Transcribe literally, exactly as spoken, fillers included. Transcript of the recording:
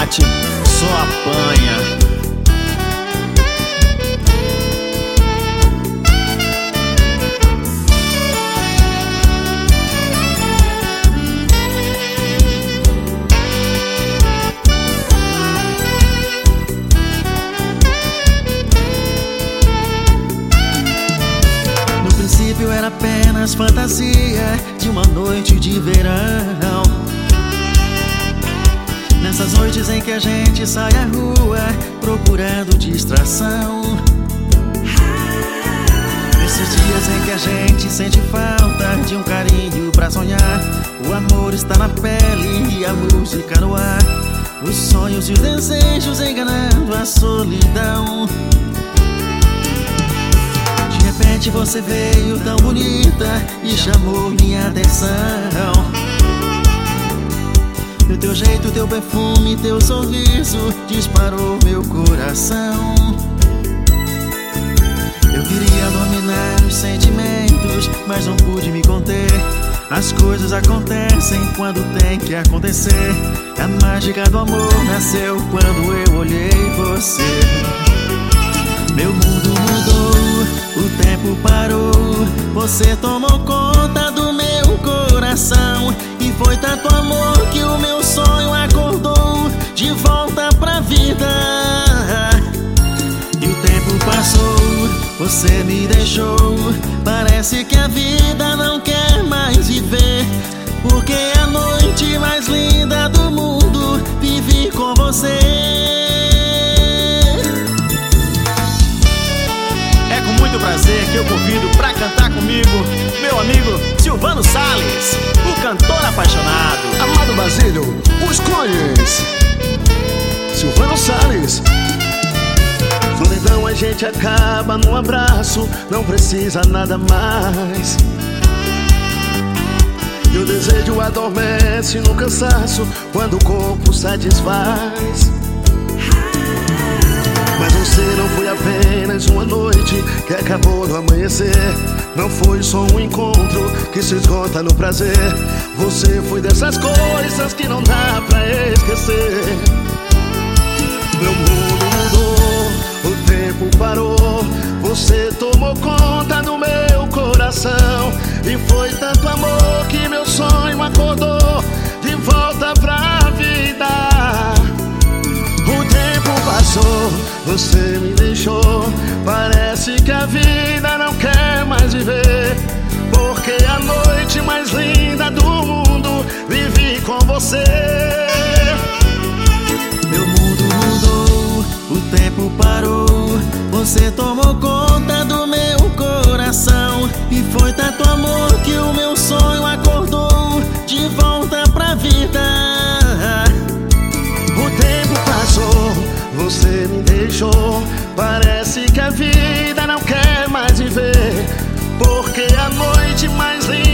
forte só apanha. No princípio era apenas fantasia de uma noite de verão. Nessas noites em que a gente sai à rua procurando distração. Nesses dias em que a gente sente falta de um carinho pra sonhar. O amor está na pele e a música no ar. Os sonhos e os desejos enganando a solidão. De repente você veio tão bonita e chamou minha atenção. O teu jeito, teu perfume, teu sorriso disparou meu coração. Eu queria dominar os sentimentos, mas não pude me conter. As coisas acontecem quando tem que acontecer. A mágica do amor nasceu quando eu olhei você. Meu mundo mudou, o tempo parou. Você tomou conta do meu coração. E foi tanto amor que o meu sonho acordou de volta pra vida. E o tempo passou, você me deixou. Parece que a vida não quer mais viver. Porque a noite mais linda do mundo vivi com você. É com muito prazer que eu convido pra cantar comigo meu amigo Silvano Salles, o cantor apaixonado. Amado Basílio, os clones, Silvano Salles. Solidão a gente acaba num abraço, não precisa nada mais. E o desejo adormece no cansaço quando o corpo satisfaz. Mas você não foi apenas uma noite que acabou no amanhecer. Não foi só um encontro que se esgota no prazer. Você foi dessas coisas que não dá pra esquecer. Meu mundo mudou, o tempo parou. Você tomou conta do meu coração. E foi tanto amor que meu sonho acordou de volta pra vida. O tempo passou, você me deixou. Parece que a vida não quer mais viver. Porque a noite mais linda do mundo vivi com você. Meu mundo mudou, o tempo parou. Você tomou conta do meu coração. E foi tanto amor que o meu sonho acordou de volta pra vida. O tempo passou, você me deixou. Parece que a vida não quer mais viver. Porque a noite mais linda